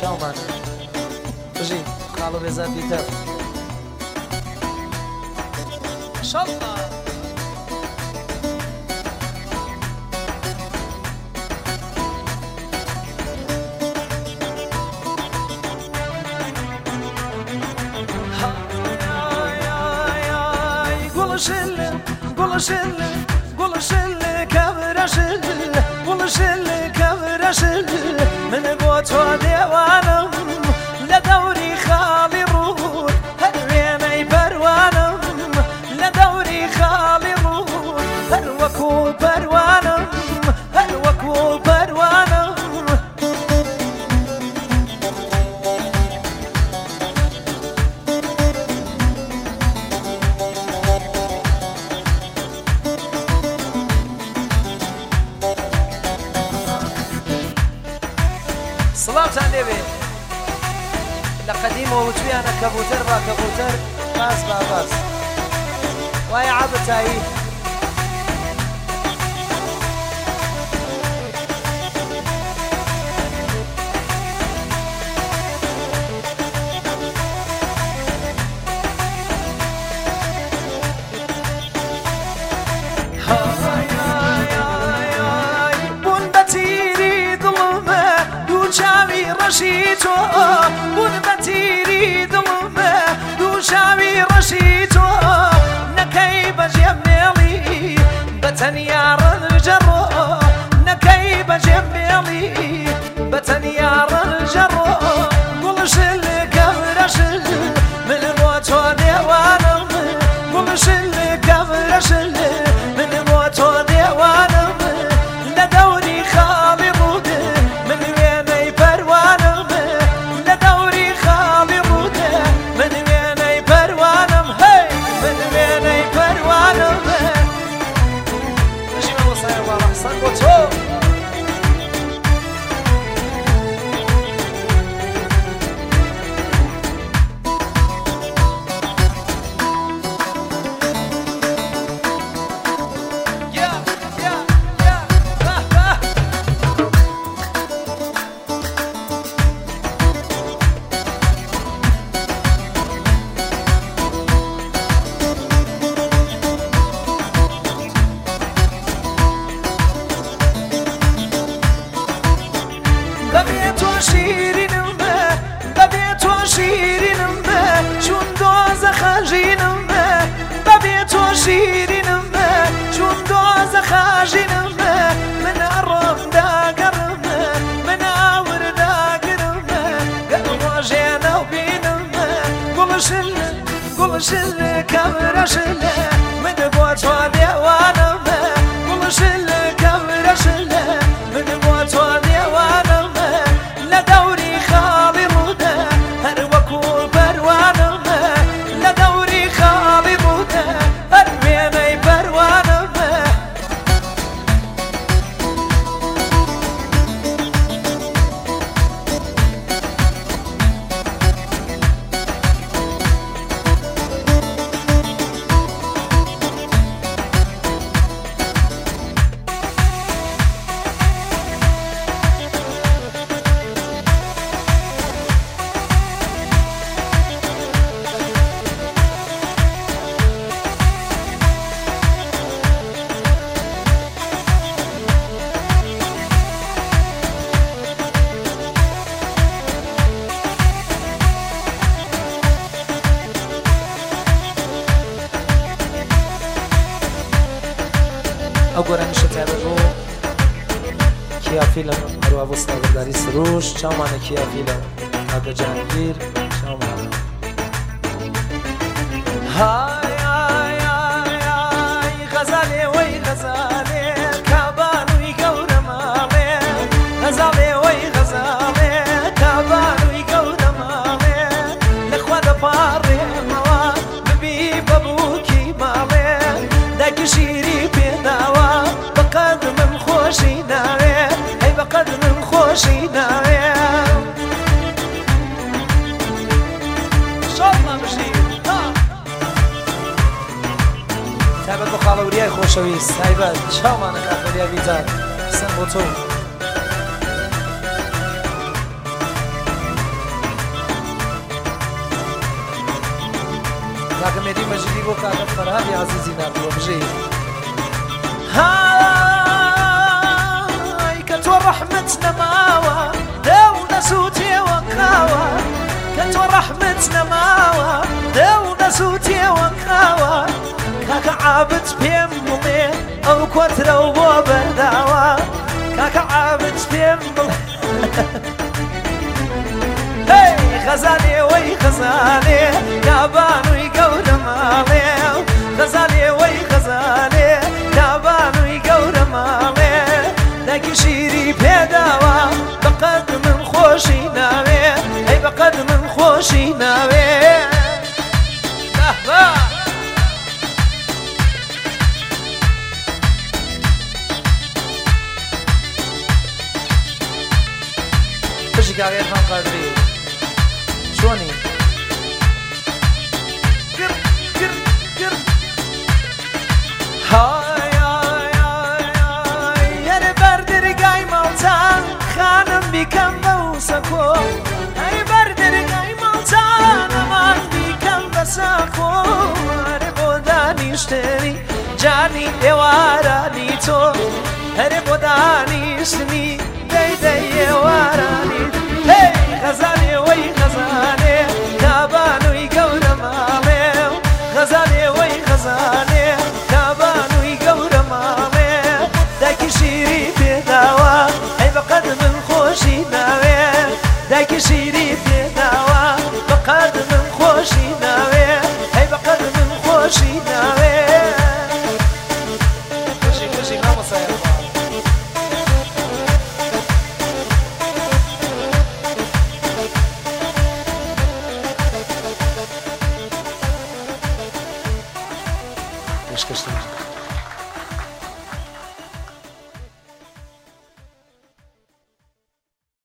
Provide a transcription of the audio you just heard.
چاومان بژی خاڵە بێزار بیتە ماشاءالله گوڵشل کەورەشل گوڵشل کەورەشل من بۆ تۆ دێوانم لە دەوری خاڵی ڕوود هەر وێنەی پەروانم لە دەوری خاڵی ڕوود هەر وەکو پەروانم هەر وەکو پەروانم سڵاوتان لێوێ لە قەدیمەوە وتویانە کەبوتەر با کەبوتەر باز با باز وایە عابەتایی ڕەشی تۆ بوون بە تیری دڵمە دووشاوی ڕەشی تۆ نەکەی بەجێم مێڵی بە تەنیا ڕەنجەڕۆ نەکەی بەجێم مێڵی بە تەنیا ڕەنجەڕۆ گوڵشل کەورەشل من بۆ تۆ دێوانم گوڵشل کەورەشل من بۆ تۆ دێوانم لە دەوری خاڵی ڕوود من وێنەی پەروانم لە دەوری خاڵی ڕوود من وێنەی پەروانم هەی من وێنەی پەروانم بژی مەوەسایە باڵا حەسەن بۆ تۆ چون دۆزە خاژینمە من ئەڕۆم داگەڕمە من ئاور داگرمە گەڵ ڕۆژێنە و بینمە گوڵشل گوڵشل کەورەشلە من بۆ تۆ دێوانمە گوڵشل کەورەشلە من بۆ تۆ دێوانمە لە دەوری خاڵی ڕوودە هەر وەکو پەروانمە لە دەوری خاڵی ڕوودە هەر وێنەی پەروانمە ئەو گۆرانیشە تیابە بۆ کیافیلم هەروە بۆ سەڵگەرداری سروش چاومانە کیافیلم ئەگە جانگیر چاومانە های های های های غەزالێ وەی غەزالێ کابانووی گەورە ماڵێ غەزالێ وەی غەزالێ کابانووی گەورە ماڵێ لەخوا دەپاڕێمەوە ببی بەبووکی ماڵێ دایکی شیری پێداوە بەقەدر من خۆشی ناوێ هەی بەقەدر من خۆشی ناوێ شڵمە بژی تایبەت بۆ خاڵەوریای خۆشەویست تایبەت چاومانە کاکەریا بیزار حەسەن بۆ تۆ کاکە مێدی مەجیدی بۆ کاکە فەرهادی عەزیزی نردووە بژێ هاي كتو رحمة نماوة دو نسوتي وكاوة كتو رحمة نماوة دو نسوتي وكاوة كاكا عابد بيمي أو كوترو بو برداوة كاكا عابد بيمي هاي غزالي وي غزالي كابانو يقول مالي غزالي وي غزالي كابانو يقول مالي لكن شيري بيداوة بقد من خوشي ناوي اي بقد من خوشي ناوي لهبا بشي كاكا يرحم قادري شوني قر قر قر هاي هاي هاي هاي يا بردر قاي مالتان خانم بكم بوسكو هاي بردر قاي مالتان امان بكم بساكو هري بوداني اشتري جاني اواراني تو هري بوداني اشتري دي دي اواراني هي غزالي وي غزالي كابانو يقول مالي غزالي وي غزالي كابانو يقول مالي داكي شيري بيداوة اي بقد من خوشي ناوي داكي شيري بيداوة بقد من خوشي ناوي اي بقد من خوشي ناوي بشي بشي ما مصاير Kış kış.